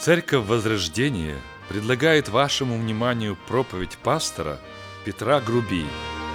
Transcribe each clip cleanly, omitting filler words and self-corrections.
Церковь Возрождения предлагает вашему вниманию проповедь пастора Петра Груби.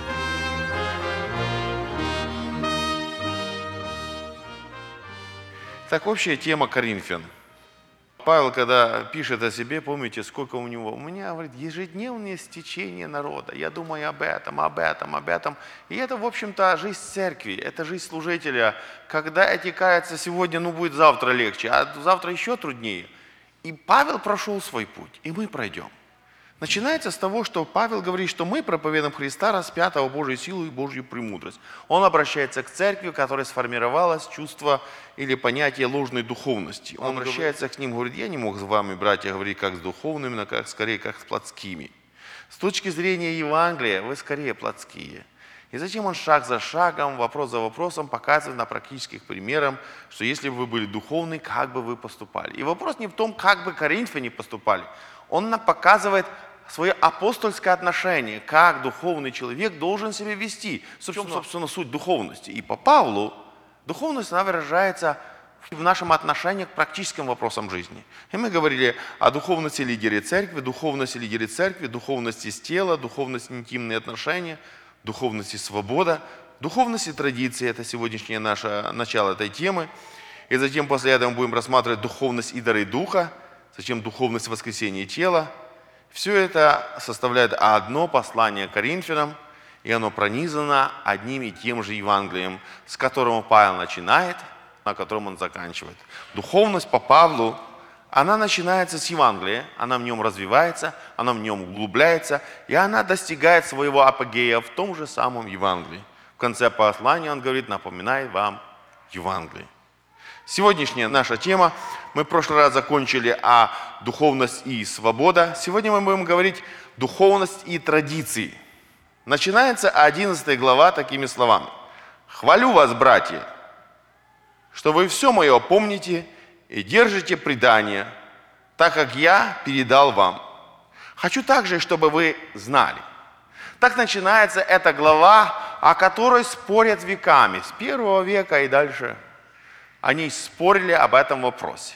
Так, общая тема Коринфян. Павел, когда пишет о себе, помните, сколько у него? У меня, говорит, ежедневное стечение народа. Я думаю об этом, об этом, об этом. И это, в общем-то, жизнь церкви, это жизнь служителя. Когда эти каются сегодня, будет завтра легче, а завтра еще труднее. И Павел прошел свой путь, и мы пройдем. Начинается с того, что Павел говорит, что мы проповедуем Христа, распятого Божьей силу и Божью премудрость. Он обращается к церкви, которая сформировалась чувство или понятие ложной духовности. Он обращается к ним, говорит, я не мог с вами, братья, говорить как с духовными, но скорее как с плотскими. С точки зрения Евангелия вы скорее плотские. И затем он шаг за шагом, вопрос за вопросом показывает на практических примерах, что если бы вы были духовны, как бы вы поступали. И вопрос не в том, как бы коринфяне поступали. Он нам показывает свое апостольское отношение, как духовный человек должен себя вести. Собственно, суть духовности. И по Павлу духовность, она выражается в нашем отношении к практическим вопросам жизни. И мы говорили о духовности лидера церкви, духовности с тела, духовности интимные отношения, духовности свобода, духовности традиции. Это сегодняшнее наше начало этой темы. И затем после этого мы будем рассматривать духовность и дары духа, затем духовность воскресения тела. Все это составляет одно послание Коринфянам, и оно пронизано одним и тем же Евангелием, с которого Павел начинает, на котором он заканчивает. Духовность по Павлу, она начинается с Евангелия, она в нем развивается, она в нем углубляется, и она достигает своего апогея в том же самом Евангелии. В конце послания он говорит, напоминает вам Евангелие. Сегодняшняя наша тема, мы в прошлый раз закончили о духовность и свобода. Сегодня мы будем говорить духовность и традиции. Начинается 11 глава такими словами. «Хвалю вас, братья, что вы все мое помните и держите предание, так как я передал вам. Хочу также, чтобы вы знали». Так начинается эта глава, о которой спорят веками, с 1 века и дальше. Они спорили об этом вопросе.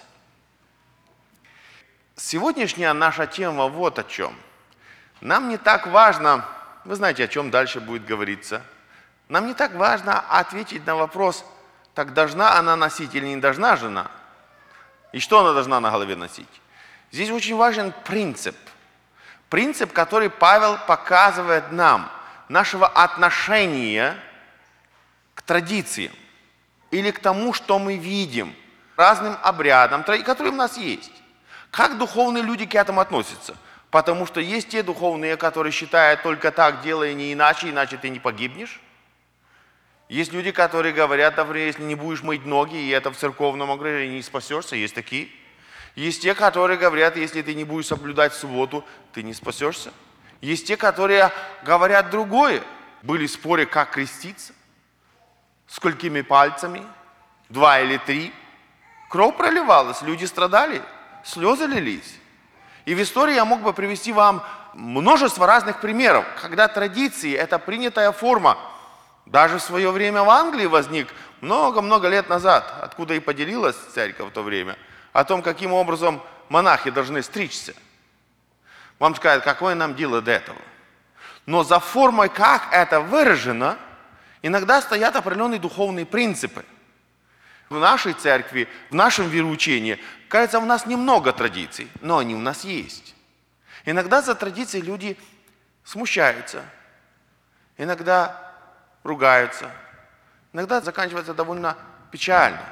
Сегодняшняя наша тема вот о чем. Нам не так важно, вы знаете, о чем дальше будет говориться. Нам не так важно ответить на вопрос, так должна она носить или не должна жена? И что она должна на голове носить? Здесь очень важен принцип. Принцип, который Павел показывает нам, нашего отношения к традициям. Или к тому, что мы видим, разным обрядам, которые у нас есть. Как духовные люди к этому относятся? Потому что есть те духовные, которые считают только так, делай не иначе, иначе ты не погибнешь. Есть люди, которые говорят, например, если не будешь мыть ноги, и это в церковном окружении, не спасешься, есть такие. Есть те, которые говорят, если ты не будешь соблюдать субботу, ты не спасешься. Есть те, которые говорят другое. Были споры, как креститься. Сколькими пальцами? 2 или 3? Кровь проливалась, люди страдали, слезы лились. И в истории я мог бы привести вам множество разных примеров, когда традиции – это принятая форма. Даже в свое время в Англии возник много-много лет назад, откуда и поделилась церковь в то время, о том, каким образом монахи должны стричься. Вам скажут, какое нам дело до этого? Но за формой, как это выражено, иногда стоят определенные духовные принципы. В нашей церкви, в нашем вероучении, кажется, у нас немного традиций, но они у нас есть. Иногда за традиции люди смущаются, иногда ругаются, иногда заканчивается довольно печально.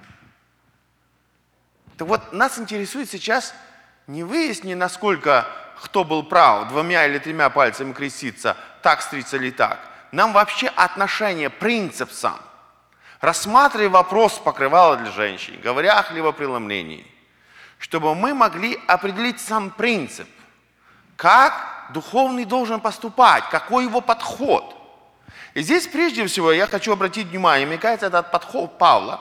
Так вот, нас интересует сейчас не выяснить, насколько кто был прав, 2 или 3 пальцами креститься, так стричься или так. Нам вообще отношение, принцип сам. Рассматривая вопрос покрывала для женщин, говоря о хлебопреломлении, чтобы мы могли определить сам принцип, как духовный должен поступать, какой его подход. И здесь прежде всего я хочу обратить внимание, мне кажется, этот подход Павла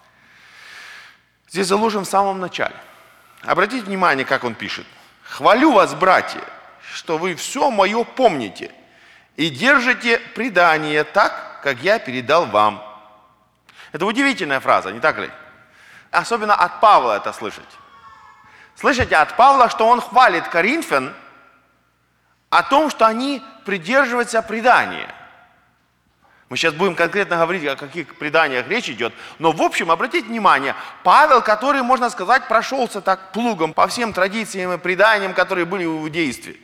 здесь заложен в самом начале. Обратите внимание, как он пишет. «Хвалю вас, братья, что вы все мое помните и держите предание так, как я передал вам». Это удивительная фраза, не так ли? Особенно от Павла это слышать. Слышите от Павла, что он хвалит Коринфян о том, что они придерживаются предания. Мы сейчас будем конкретно говорить, о каких преданиях речь идет. Но в общем, обратите внимание, Павел, который, можно сказать, прошелся так плугом по всем традициям и преданиям, которые были в иудействе.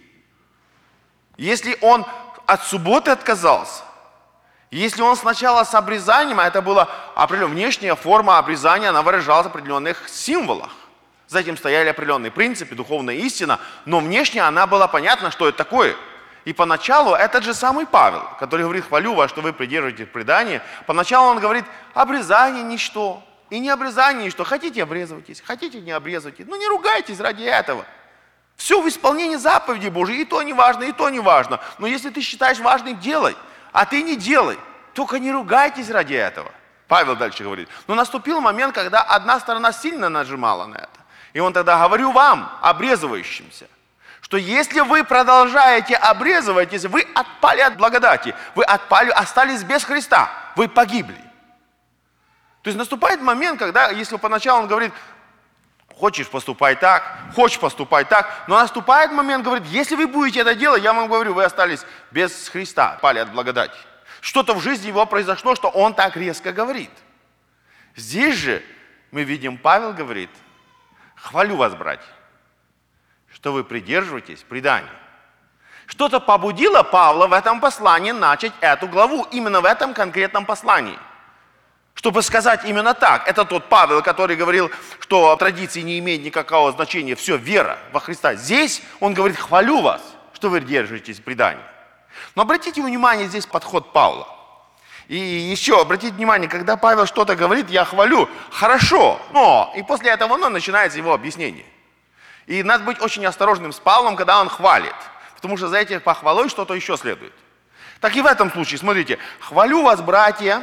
Если он от субботы отказался, если он сначала с обрезанием, а это была определенная внешняя форма обрезания, она выражалась в определенных символах. За этим стояли определенные принципы, духовная истина, но внешне она была понятна, что это такое. И поначалу этот же самый Павел, который говорит, хвалю вас, что вы придерживаетесь предания, поначалу он говорит, обрезание ничто, и не обрезание ничто. Хотите обрезывайтесь, хотите не обрезывайтесь, но не ругайтесь ради этого. Все в исполнении заповедей Божьей, и то не важно, и то не важно. Но если ты считаешь важным, делай, а ты не делай, только не ругайтесь ради этого. Павел дальше говорит, но наступил момент, когда одна сторона сильно нажимала на это. И он тогда, говорю вам, обрезывающимся, что если вы продолжаете обрезываетесь, вы отпали от благодати, вы отпали, остались без Христа, вы погибли. То есть наступает момент, когда, если поначалу он говорит, хочешь поступай так, хочешь поступай так, но наступает момент, говорит, если вы будете это делать, я вам говорю, вы остались без Христа, отпали от благодати. Что-то в жизни его произошло, что он так резко говорит. Здесь же мы видим, Павел говорит, хвалю вас, братья, что вы придерживаетесь предания. Что-то побудило Павла в этом послании начать эту главу, именно в этом конкретном послании. Чтобы сказать именно так. Это тот Павел, который говорил, что традиции не имеют никакого значения, все, вера во Христа. Здесь он говорит, хвалю вас, что вы держитесь предания. Но обратите внимание, здесь подход Павла. И еще обратите внимание, когда Павел что-то говорит, я хвалю, хорошо, но, и после этого начинается его объяснение. И надо быть очень осторожным с Павлом, когда он хвалит, потому что за этим похвалой что-то еще следует. Так и в этом случае, смотрите, хвалю вас, братья,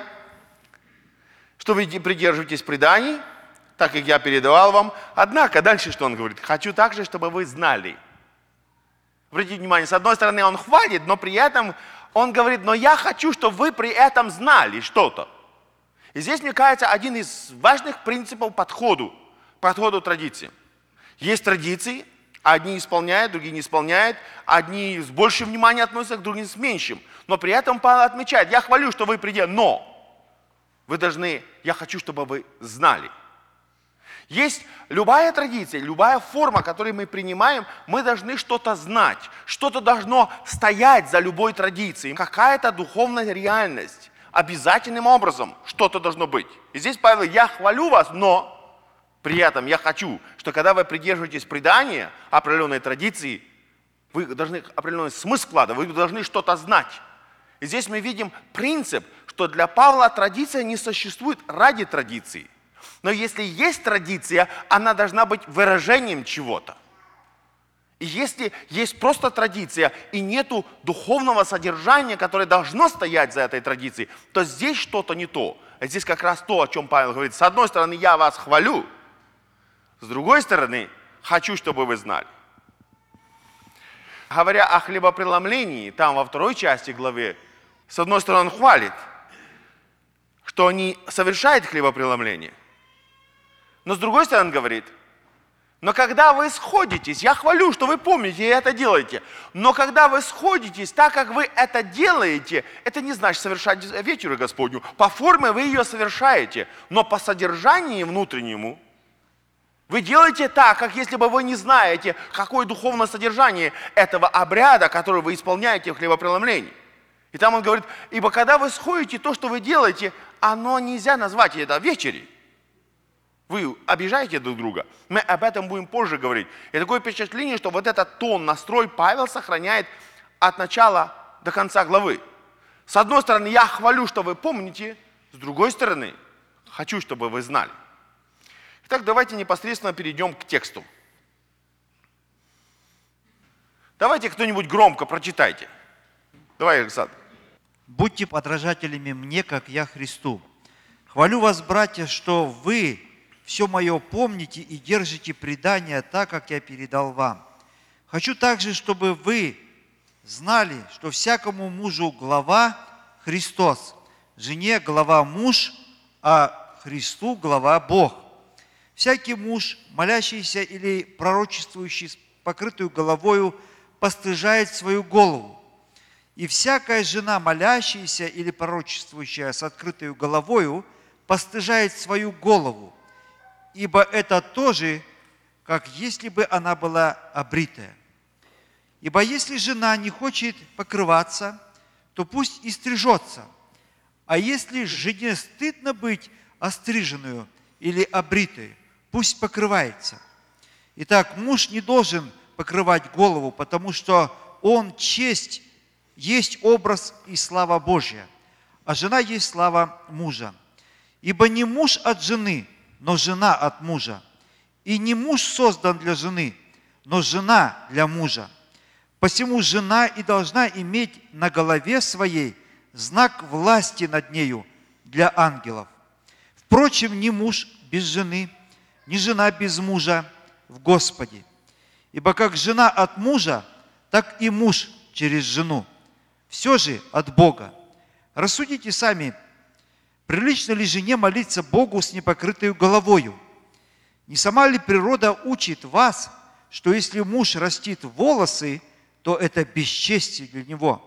что вы придерживаетесь преданий, так как я передавал вам. Однако, дальше что он говорит? Хочу также, чтобы вы знали. Обратите внимание, с одной стороны он хвалит, но при этом он говорит, но я хочу, чтобы вы при этом знали что-то. И здесь, мне кажется, один из важных принципов подходу традиции. Есть традиции, одни исполняют, другие не исполняют, одни с большим вниманием относятся, к другим с меньшим. Но при этом Павел отмечает, я хвалю, что вы придете, но вы должны, я хочу, чтобы вы знали. Есть любая традиция, любая форма, которую мы принимаем, мы должны что-то знать, что-то должно стоять за любой традицией, какая-то духовная реальность, обязательным образом что-то должно быть. И здесь Павел, я хвалю вас, но при этом я хочу, что когда вы придерживаетесь предания, определенной традиции, вы должны определенный смысл вкладывать, вы должны что-то знать. И здесь мы видим принцип, что для Павла традиция не существует ради традиции. Но если есть традиция, она должна быть выражением чего-то. И если есть просто традиция и нету духовного содержания, которое должно стоять за этой традицией, то здесь что-то не то. А здесь как раз то, о чем Павел говорит. С одной стороны, я вас хвалю, с другой стороны, хочу, чтобы вы знали. Говоря о хлебопреломлении, там во второй части главы, с одной стороны, он хвалит, что они совершают хлебопреломление. Но с другой стороны, он говорит, но когда вы сходитесь, я хвалю, что вы помните и это делаете, но когда вы сходитесь, так как вы это делаете, это не значит совершать вечерю Господню. По форме вы ее совершаете, но по содержанию внутреннему вы делаете так, как если бы вы не знаете, какое духовное содержание этого обряда, который вы исполняете в хлебопреломлении. И там он говорит, ибо когда вы сходите, то, что вы делаете, оно нельзя назвать это вечерей. Вы обижаете друг друга. Мы об этом будем позже говорить. И такое впечатление, что вот этот тон, настрой Павел сохраняет от начала до конца главы. С одной стороны, я хвалю, что вы помните. С другой стороны, хочу, чтобы вы знали. Итак, давайте непосредственно перейдем к тексту. Давайте кто-нибудь громко прочитайте. Давай, Александр. «Будьте подражателями мне, как я Христу. Хвалю вас, братья, что вы все мое помните и держите предание так, как я передал вам. Хочу также, чтобы вы знали, что всякому мужу глава Христос, жене глава муж, а Христу глава Бог. Всякий муж, молящийся или пророчествующий с покрытую головою, постыжает свою голову. И всякая жена, молящаяся или пророчествующая с открытой головою, постыжает свою голову, ибо это тоже, как если бы она была обритая. Ибо если жена не хочет покрываться, то пусть и стрижется. А если жене стыдно быть остриженную или обритой, пусть покрывается. Итак, муж не должен покрывать голову, потому что он честь, есть образ и слава Божья, а жена есть слава мужа. Ибо не муж от жены, но жена от мужа. И не муж создан для жены, но жена для мужа. Посему жена и должна иметь на голове своей знак власти над нею для ангелов. Впрочем, ни муж без жены, ни жена без мужа в Господе. Ибо как жена от мужа, так и муж через жену. Все же от Бога. Рассудите сами, прилично ли жене молиться Богу с непокрытой головою? Не сама ли природа учит вас, что если муж растит волосы, то это бесчестие для него?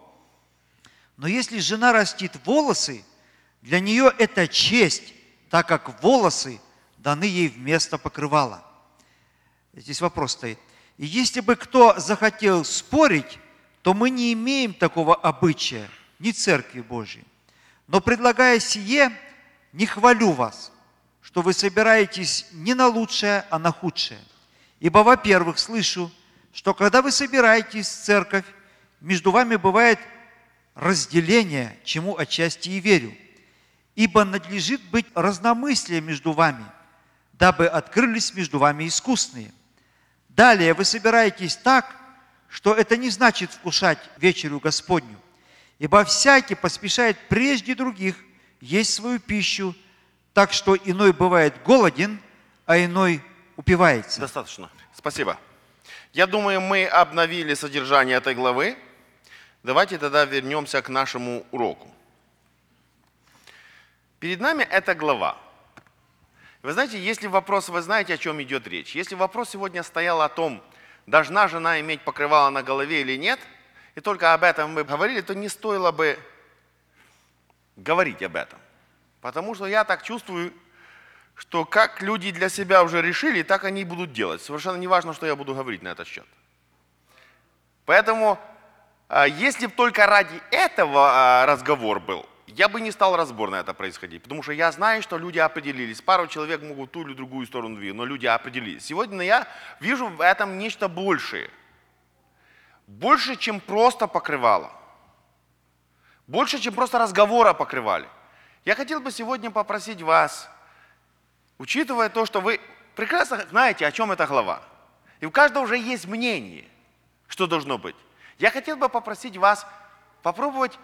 Но если жена растит волосы, для нее это честь, так как волосы даны ей вместо покрывала. Здесь вопрос стоит. И если бы кто захотел спорить, то мы не имеем такого обычая, ни Церкви Божьей. Но предлагая сие, не хвалю вас, что вы собираетесь не на лучшее, а на худшее. Ибо, во-первых, слышу, что когда вы собираетесь в церковь, между вами бывает разделение, чему отчасти и верю. Ибо надлежит быть разномыслие между вами, дабы открылись между вами искусные. Далее вы собираетесь так, что это не значит вкушать вечерю Господню. Ибо всякий поспешает прежде других есть свою пищу, так что иной бывает голоден, а иной упивается. Достаточно. Спасибо. Я думаю, мы обновили содержание этой главы. Давайте тогда вернемся к нашему уроку. Перед нами эта глава. Вы знаете, если вопрос, вы знаете, о чем идет речь. Если вопрос сегодня стоял о том, должна жена иметь покрывало на голове или нет, и только об этом мы говорили, то не стоило бы говорить об этом. Потому что я так чувствую, что как люди для себя уже решили, так они и будут делать. Совершенно не важно, что я буду говорить на этот счет. Поэтому, если бы только ради этого разговор был, я бы не стал разбор на это происходить. Потому что я знаю, что люди определились. Пару человек могут в ту или другую сторону двигать, но люди определились. Сегодня я вижу в этом нечто большее. Больше, чем просто покрывало. Больше, чем просто разговор о покрывале. Я хотел бы сегодня попросить вас, учитывая то, что вы прекрасно знаете, о чем эта глава, и у каждого уже есть мнение, что должно быть. Я хотел бы попросить вас попробовать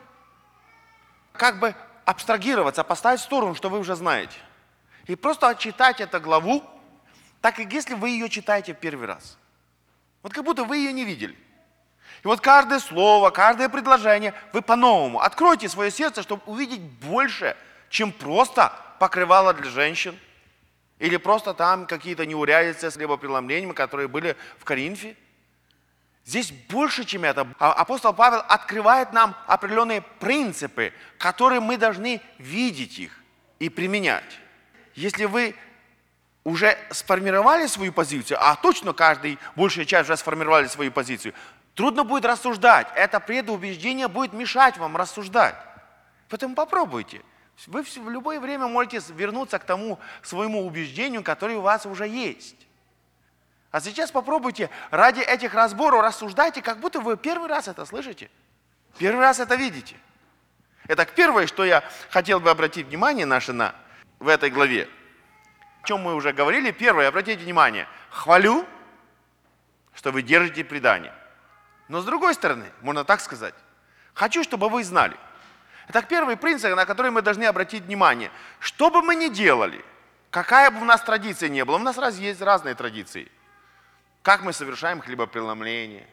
как бы абстрагироваться, поставить в сторону, что вы уже знаете. И просто читать эту главу, так как если вы ее читаете в первый раз. Вот как будто вы ее не видели. И вот каждое слово, каждое предложение вы по-новому откройте свое сердце, чтобы увидеть больше, чем просто покрывало для женщин. Или просто там какие-то неурядицы с хлебопреломлениями, которые были в Коринфе. Здесь больше, чем это. Апостол Павел открывает нам определенные принципы, которые мы должны видеть их и применять. Если вы уже сформировали свою позицию, а точно каждый, большая часть уже сформировали свою позицию, трудно будет рассуждать. Это предубеждение будет мешать вам рассуждать. Поэтому попробуйте. Вы в любое время можете вернуться к тому своему убеждению, которое у вас уже есть. А сейчас попробуйте ради этих разборов рассуждайте, как будто вы первый раз это слышите. Первый раз это видите. Это первое, что я хотел бы обратить внимание наше в этой главе. О чем мы уже говорили. Первое, обратите внимание. Хвалю, что вы держите предание. Но с другой стороны, можно так сказать, хочу, чтобы вы знали. Это первый принцип, на который мы должны обратить внимание. Что бы мы ни делали, какая бы у нас традиция ни была, у нас есть разные традиции. Как мы совершаем хлебопреломление,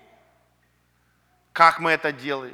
как мы это делаем,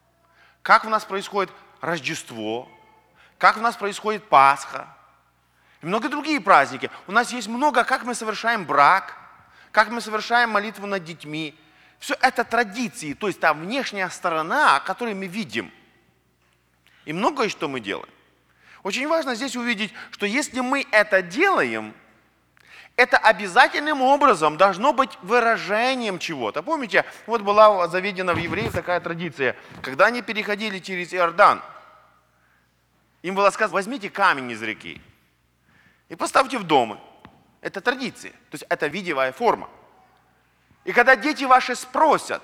как у нас происходит Рождество, как у нас происходит Пасха, И много другие праздники. У нас есть много, как мы совершаем брак, как мы совершаем молитву над детьми. Все это традиции, то есть та внешняя сторона, которую мы видим. И многое, что мы делаем. Очень важно здесь увидеть, что если мы это делаем, это обязательным образом должно быть выражением чего-то. Помните, вот была заведена в евреев такая традиция, когда они переходили через Иордан, им было сказано: возьмите камень из реки и поставьте в дома. Это традиция, то есть это видимая форма. И когда дети ваши спросят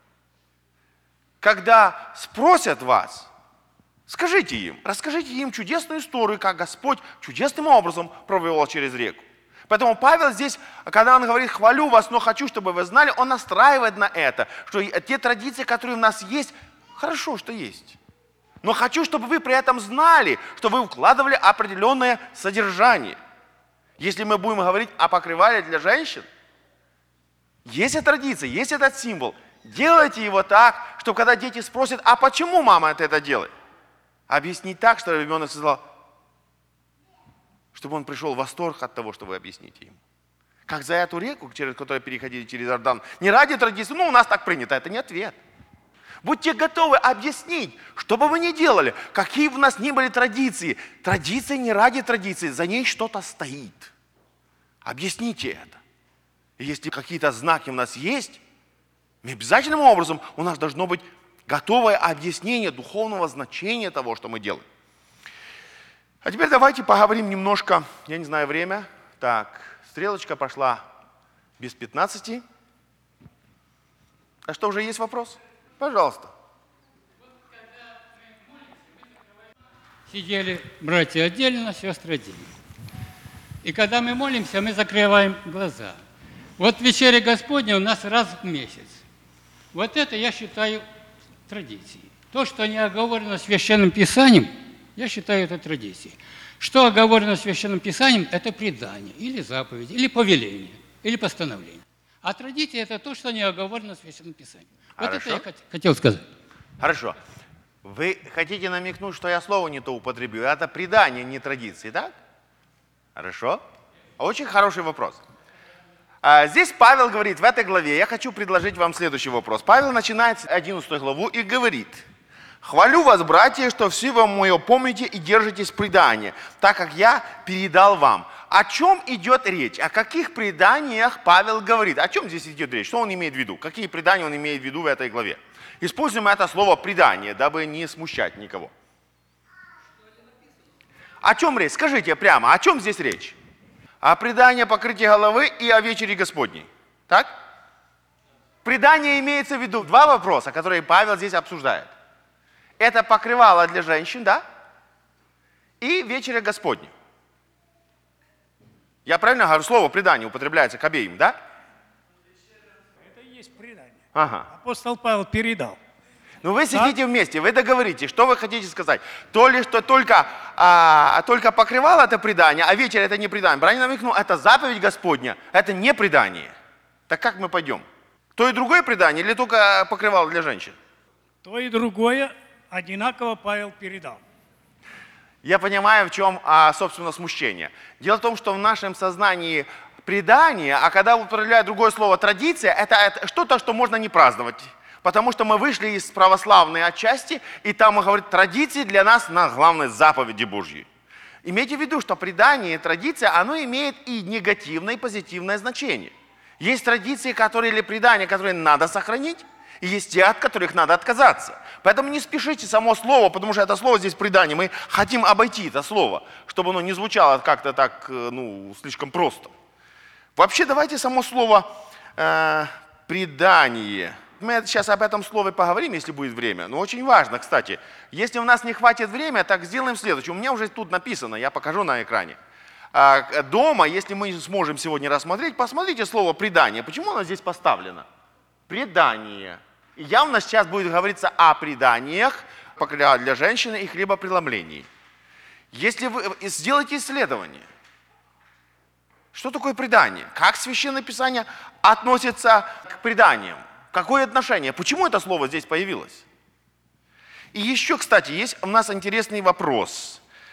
вас, скажите им, расскажите им чудесную историю, как Господь чудесным образом провел через реку. Поэтому Павел здесь, когда он говорит: хвалю вас, но хочу, чтобы вы знали, он настраивает на это, что те традиции, которые у нас есть, хорошо, что есть. Но хочу, чтобы вы при этом знали, что вы вкладывали определенное содержание. Если мы будем говорить о покрывале для женщин, есть традиция, есть этот символ. Делайте его так, чтобы когда дети спросят: а почему мама это делает? Объяснить так, чтобы ребенок сказал, чтобы он пришел в восторг от того, что вы объясните ему. Как за эту реку, через которую переходили через Иордан. Не ради традиции, у нас так принято, это не ответ. Будьте готовы объяснить, что бы вы ни делали, какие бы у нас ни были традиции. Традиция не ради традиции, за ней что-то стоит. Объясните это. И если какие-то знаки у нас есть, обязательным образом у нас должно быть готовое объяснение духовного значения того, что мы делаем. А теперь давайте поговорим немножко, я не знаю время. Так, стрелочка пошла без 15. А что, уже есть вопрос? Пожалуйста. Сидели братья отдельно, сестры отдельно. И когда мы молимся, мы закрываем глаза. Вот вечеря Господня у нас раз в месяц. Вот это я считаю традицией. То, что не оговорено Священным Писанием, я считаю это традицией. Что оговорено Священным Писанием, это предание, или заповедь, или повеление, или постановление. А традиция – это то, что не оговорено Священным Писанием. Вот Хорошо. это я хотел сказать. Хорошо. Вы хотите намекнуть, что я слово не то употреблю? Это предание, не традиции, так? Хорошо. Очень хороший вопрос. Здесь Павел говорит в этой главе, я хочу предложить вам следующий вопрос. Павел начинает с 11 главу и говорит: «Хвалю вас, братья, что все вы мое помните и держитесь предания, так как я передал вам». О чем идет речь? О каких преданиях Павел говорит? О чем здесь идет речь? Что он имеет в виду? Какие предания он имеет в виду в этой главе? Используем это слово «предание», дабы не смущать никого. О чем речь? Скажите прямо, о чем здесь речь? О предании покрытия головы и о вечере Господней. Так? Предание имеется в виду. Два вопроса, которые Павел здесь обсуждает. Это покрывало для женщин, да? И вечеря Господня. Я правильно говорю? Слово предание употребляется к обеим, да? Это и есть предание. Ага. Апостол Павел передал. Ну вы сидите вместе, вы договоритесь, что вы хотите сказать. То ли, что только покрывало это предание, а вечер это не предание. Правильно намекнул, это заповедь Господня, это не предание. Так как мы пойдем? То и другое предание или только покрывало для женщин? То и другое одинаково Павел передал. Я понимаю, в чем, собственно, смущение. Дело в том, что в нашем сознании предание, а когда употребляют другое слово традиция, это что-то, что можно не праздновать. Потому что мы вышли из православной отчасти, и там мы говорим, традиции для нас на главной заповеди Божьей. Имейте в виду, что предание, традиция, оно имеет и негативное, и позитивное значение. Есть традиции, которые или предания, которые надо сохранить, и есть те, от которых надо отказаться. Поэтому не спешите само слово, потому что это слово здесь предание. Мы хотим обойти это слово, чтобы оно не звучало как-то так, слишком просто. Вообще, давайте само слово предание. Мы сейчас об этом слове поговорим, если будет время. Но очень важно, кстати, если у нас не хватит времени, так сделаем следующее. У меня уже тут написано, я покажу на экране. Дома, если мы сможем сегодня рассмотреть, посмотрите слово предание. Почему оно здесь поставлено? Предание. И явно сейчас будет говориться о преданиях для женщины и хлебопреломлении. Если вы сделаете исследование, что такое предание? Как Священное Писание относится к преданиям? Какое отношение? Почему это слово здесь появилось? И еще, кстати, есть у нас интересный вопрос.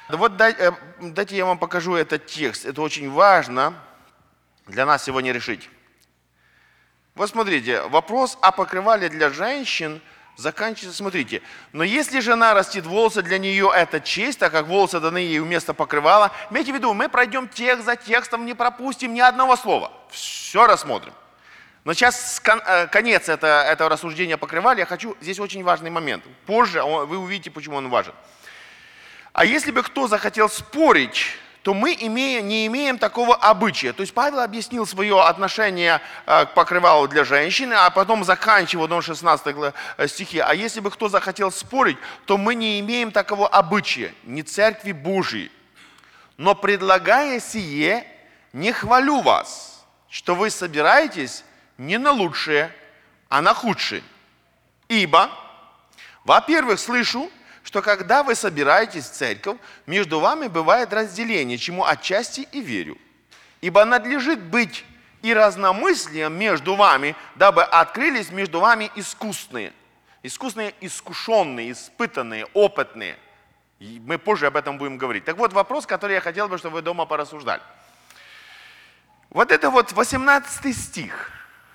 Вот дайте я вам покажу этот текст. Это очень важно для нас сегодня решить. Вот смотрите, вопрос о покрывале для женщин заканчивается, смотрите. Но если жена растит волосы, для нее это честь, так как волосы даны ей вместо покрывала. Имейте в виду, мы пройдем текст за текстом, не пропустим ни одного слова. Все рассмотрим. Но сейчас конец этого рассуждения о покрывале. Я хочу, здесь очень важный момент. Позже вы увидите, почему он важен. А если бы кто захотел спорить, то мы не имеем такого обычая. То есть Павел объяснил свое отношение к покрывалу для женщины, а потом заканчивал в 16 стихе. А если бы кто захотел спорить, то мы не имеем такого обычая, не церкви Божией. Но предлагая сие, не хвалю вас, что вы собираетесь не на лучшее, а на худшее. Ибо, во-первых, слышу, что когда вы собираетесь в церковь, между вами бывает разделение, чему отчасти и верю. Ибо надлежит быть и разномыслием между вами, дабы открылись между вами искусные, искушенные, испытанные, опытные. И мы позже об этом будем говорить. Так вот, вопрос, который я хотел бы, чтобы вы дома порассуждали. Вот это вот 18 стих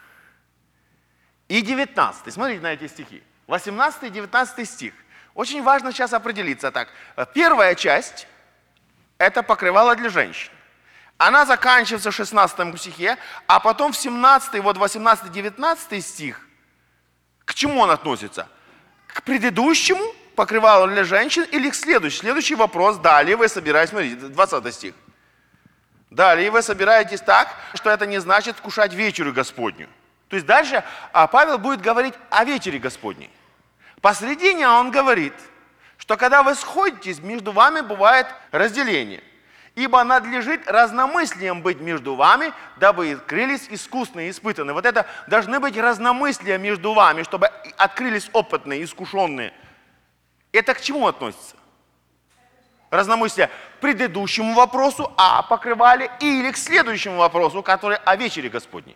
и 19. Смотрите на эти стихи. 18 и 19 стих. Очень важно сейчас определиться так. Первая часть – это покрывало для женщин. Она заканчивается в 16 стихе, а потом в 17, вот 18-19 стих. К чему он относится? К предыдущему покрывалу для женщин или к следующему? Следующий вопрос. Далее вы собираетесь, смотрите, 20 стих. Далее вы собираетесь так, что это не значит вкушать вечерю Господню. То есть дальше Павел будет говорить о вечере Господней. Посредине он говорит, что когда вы сходитесь, между вами бывает разделение. Ибо надлежит разномыслием быть между вами, дабы открылись искусные, испытанные. Вот это должны быть разномыслия между вами, чтобы открылись опытные, искушенные. Это к чему относится? Разномыслие к предыдущему вопросу о покрывале или к следующему вопросу, который о вечере Господней.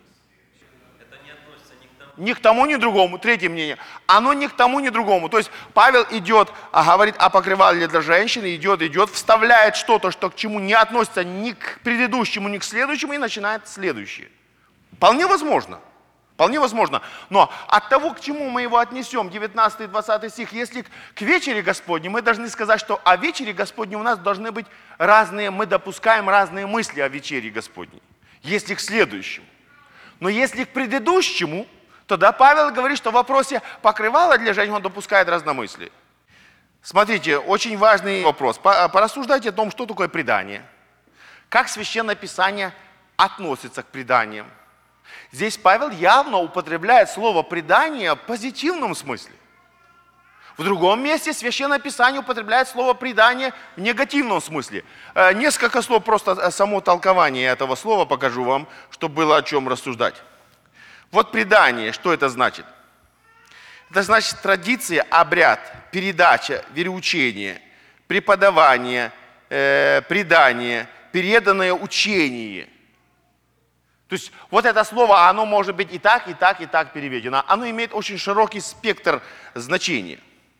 Ни к тому, ни к другому. Третье мнение. Оно ни к тому, ни к другому. То есть Павел идет, говорит о покрывале для женщины, идет, вставляет что-то, что к чему не относится ни к предыдущему, ни к следующему, и начинает следующее. Вполне возможно. Вполне возможно. Но от того, к чему мы его отнесем, 19 и 20 стих, если к вечере Господней, мы должны сказать, что о вечере Господней у нас должны быть разные, мы допускаем разные мысли о вечере Господней. Если к следующему. Но если к предыдущему, тогда Павел говорит, что в вопросе покрывала для женщин он допускает разномыслие. Смотрите, очень важный вопрос. Порассуждайте о том, что такое предание. Как Священное Писание относится к преданиям. Здесь Павел явно употребляет слово «предание» в позитивном смысле. В другом месте Священное Писание употребляет слово «предание» в негативном смысле. Несколько слов, просто само толкование этого слова покажу вам, чтобы было о чем рассуждать. Вот предание, что это значит? Это значит традиция, обряд, передача, вероучение, преподавание, предание, переданное учение. То есть вот это слово, оно может быть и так переведено. Оно имеет очень широкий спектр значения.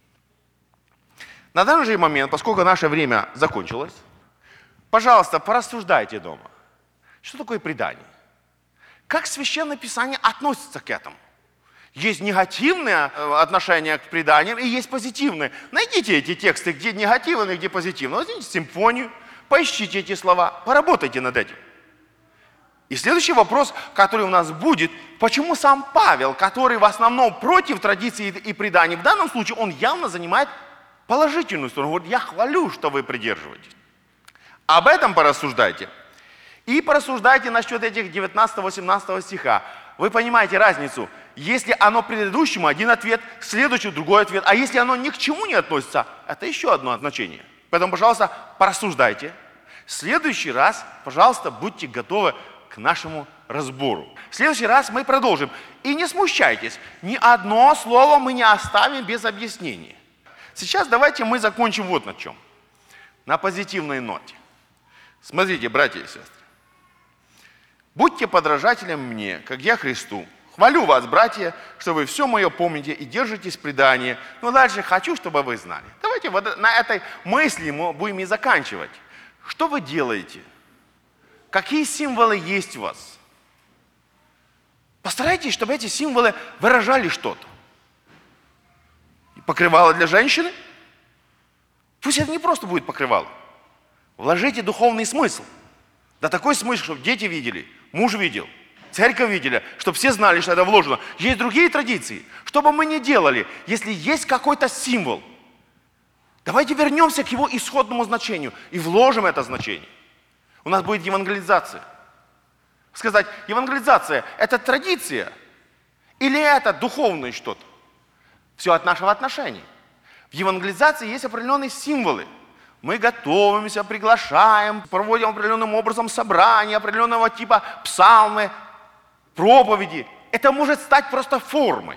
На данный же момент, поскольку наше время закончилось, пожалуйста, порассуждайте дома. Что такое предание? Как Священное Писание относится к этому? Есть негативное отношение к преданиям и есть позитивное. Найдите эти тексты, где негативные, где позитивные. Возьмите симфонию, поищите эти слова, поработайте над этим. И следующий вопрос, который у нас будет, почему сам Павел, который в основном против традиции и преданий, в данном случае он явно занимает положительную сторону. Он говорит, я хвалю, что вы придерживаетесь. Об этом порассуждайте. И порассуждайте насчет этих 19-18 стиха. Вы понимаете разницу. Если оно предыдущему, один ответ, к следующему другой ответ. А если оно ни к чему не относится, это еще одно значение. Поэтому, пожалуйста, порассуждайте. В следующий раз, пожалуйста, будьте готовы к нашему разбору. В следующий раз мы продолжим. И не смущайтесь, ни одно слово мы не оставим без объяснения. Сейчас давайте мы закончим вот на чем. На позитивной ноте. Смотрите, братья и сестры. Будьте подражателем мне, как я Христу. Хвалю вас, братья, что вы все мое помните и держитесь предания. Но дальше хочу, чтобы вы знали. Давайте вот на этой мысли мы будем и заканчивать. Что вы делаете? Какие символы есть у вас? Постарайтесь, чтобы эти символы выражали что-то. Покрывало для женщины? Пусть это не просто будет покрывало. Вложите духовный смысл. Да такой смысл, чтобы дети видели, муж видел, церковь видели, чтобы все знали, что это вложено. Есть другие традиции. Что бы мы ни делали, если есть какой-то символ, давайте вернемся к его исходному значению и вложим это значение. У нас будет евангелизация. Сказать, евангелизация – это традиция или это духовное что-то? Все от нашего отношения. В евангелизации есть определенные символы. Мы готовимся, приглашаем, проводим определенным образом собрания, определенного типа псалмы, проповеди. Это может стать просто формой.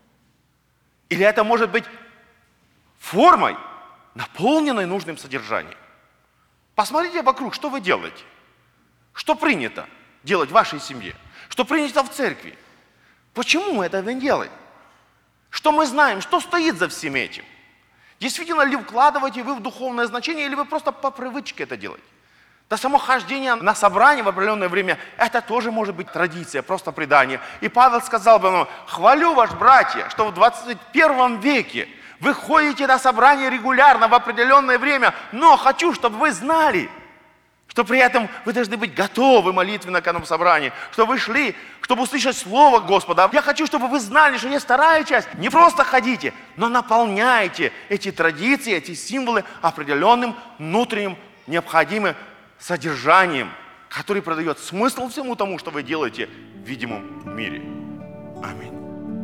Или это может быть формой, наполненной нужным содержанием. Посмотрите вокруг, что вы делаете. Что принято делать в вашей семье. Что принято в церкви. Почему мы это не делаем? Что мы знаем, что стоит за всем этим? Действительно ли вкладываете вы в духовное значение, или вы просто по привычке это делаете? Да само хождение на собрание в определенное время, это тоже может быть традиция, просто предание. И Павел сказал бы нам, хвалю вас, братья, что в 21 веке вы ходите на собрание регулярно в определенное время, но хочу, чтобы вы знали, что при этом вы должны быть готовы молитвенно к этому собранию, чтобы вы шли, чтобы услышать Слово Господа. Я хочу, чтобы вы знали, что есть вторая часть. Не просто ходите, но наполняйте эти традиции, эти символы определенным внутренним необходимым содержанием, который придает смысл всему тому, что вы делаете в видимом мире. Аминь.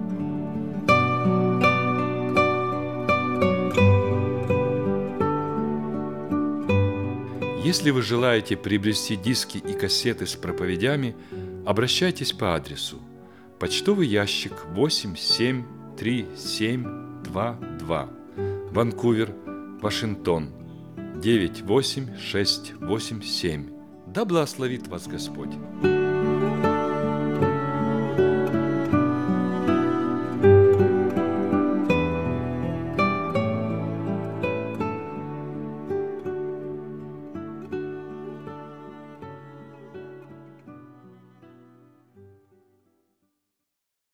Если вы желаете приобрести диски и кассеты с проповедями, обращайтесь по адресу: почтовый ящик 87372, Ванкувер, Вашингтон 98687. Да благословит вас Господь!